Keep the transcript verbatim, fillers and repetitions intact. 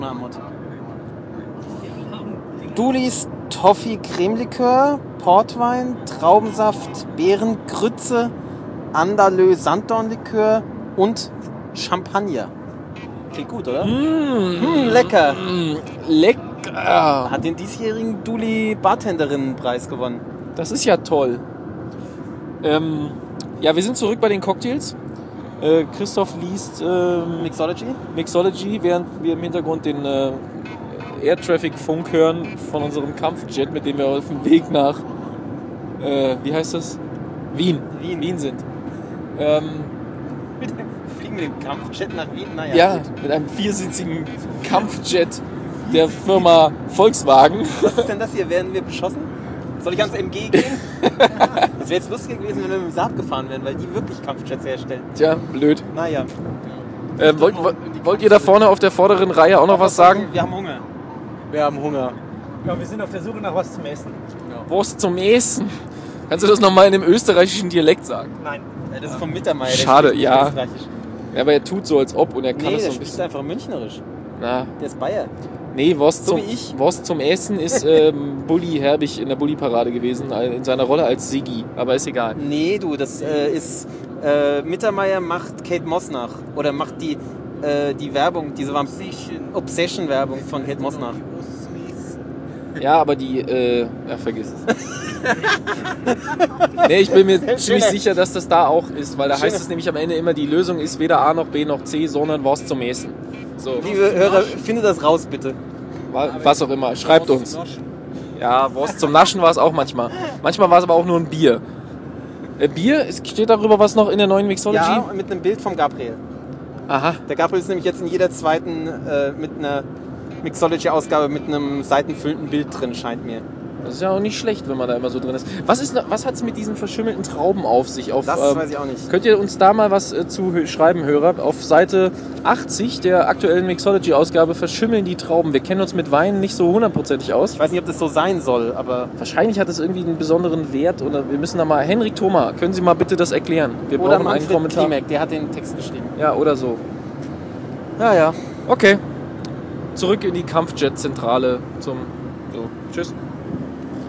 Dulis Toffee Creme-Likör, Portwein, Traubensaft, Beerengrütze, Andalö Sanddornlikör und Champagner. Klingt gut, oder? Mmh, mmh, lecker. Mmh, lecker. Hat den diesjährigen Duli Bartenderinnenpreis gewonnen. Das ist ja toll. Ähm, ja, wir sind zurück bei den Cocktails. Äh, Christoph liest ähm, Mixology. Mixology, während wir im Hintergrund den äh, Air Traffic Funk hören von unserem Kampfjet, mit dem wir auf dem Weg nach, äh, wie heißt das? Wien. Wien, Wien sind. Ähm, mit dem, fliegen mit dem Kampfjet nach Wien? Naja, ja, gut. mit einem viersitzigen Kampfjet der Firma Volkswagen. Was ist denn das hier? Werden wir beschossen? Soll ich ans M G gehen? Das wäre jetzt lustig gewesen, wenn wir mit dem Saab gefahren wären, weil die wirklich Kampfjets herstellen. Tja, blöd. Naja. Äh, wollt, wollt ihr da vorne auf der vorderen Reihe auch noch was sagen? Wir haben Hunger. Wir haben Hunger. Ja, wir sind auf der Suche nach was zum Essen. Ja. Wurst zum Essen. Kannst du das nochmal in einem österreichischen Dialekt sagen? Nein. Ja, das ist vom Mittermeier. Schade, ja. Ja, aber er tut so, als ob und er kann nee, es so der ein bisschen. spricht einfach münchnerisch. Na. Der ist Bayer. Nee, Wurst, So zum, wie ich. Wurst zum Essen ist ähm, Bulli Herbig in der Bulli-Parade gewesen, in seiner Rolle als Siggi, aber ist egal. Nee, du, das äh, ist... Äh, Mittermeier macht Kate Moss nach. Oder macht die, äh, die Werbung, diese Obsession-Werbung von Kate Moss nach. Ja, aber die... Äh, ja, vergiss es. Nee, ich bin mir ziemlich sicher, dass das da auch ist, weil da heißt es nämlich am Ende immer, die Lösung ist weder A noch B noch C, sondern Wurst zum Essen. So. Liebe Hörer, findet das raus, bitte. Was auch immer, schreibt uns. Ja, Wurst zum Naschen war es auch manchmal. Manchmal war es aber auch nur ein Bier. Äh, Bier, es steht darüber was noch in der neuen Mixology? Ja, mit einem Bild vom Gabriel. Aha. Der Gabriel ist nämlich jetzt in jeder zweiten äh, mit einer Mixology-Ausgabe mit einem seitenfüllenden Bild drin, scheint mir. Das ist ja auch nicht schlecht, wenn man da immer so drin ist. Was, ist, was hat es mit diesen verschimmelten Trauben auf sich? Auf, das ähm, weiß ich auch nicht. Könnt ihr uns da mal was äh, zu schreiben, Hörer? Auf Seite achtzig der aktuellen Mixology-Ausgabe verschimmeln die Trauben. Wir kennen uns mit Wein nicht so hundertprozentig aus. Ich weiß nicht, ob das so sein soll, aber... Wahrscheinlich hat es irgendwie einen besonderen Wert. Oder wir müssen da mal... Henrik Thoma, können Sie mal bitte das erklären? Wir oder brauchen einen Kommentar. Klimek, der hat den Text geschrieben. Ja, oder so. Ja, ja. Okay. Zurück in die Kampfjet-Zentrale zum... So, tschüss.